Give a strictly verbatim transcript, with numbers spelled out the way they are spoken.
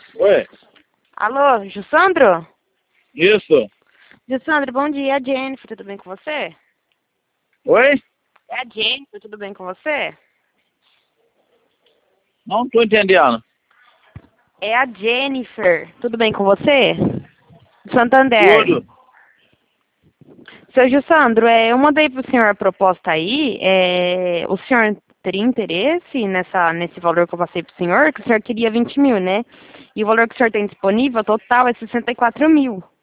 Oi, Alô, Jussandro? isso. Jussandro, bom dia, é a Jennifer, tudo bem com você? Oi? É a Jennifer, tudo bem com você? Não tô entendendo. É a Jennifer, tudo bem com você? De Santander. Tudo. Seu Jussandro, é, eu mandei pro senhor a proposta aí, é, o senhor teria interesse nessa, nesse valor que eu passei pro senhor, que o senhor queria vinte mil, né? E o valor que o senhor tem disponível, total, é sessenta e quatro mil.